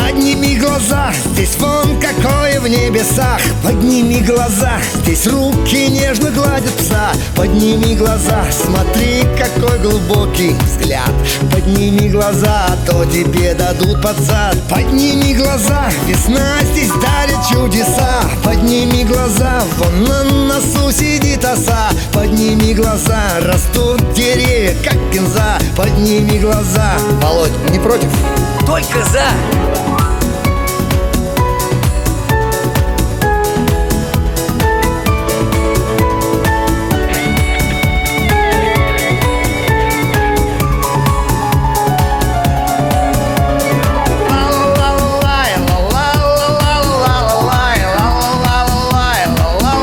Подними глаза, здесь вон какое в небесах. Подними глаза, здесь руки нежно гладят пса. Подними глаза, смотри, какой глубокий взгляд. Подними глаза, а то тебе дадут под зад. Подними глаза, весна здесь дарит чудеса. Подними глаза, вон на носу сидит оса. Подними глаза, растут деревья, как кинза. Подними глаза. Володь, не против? Только за!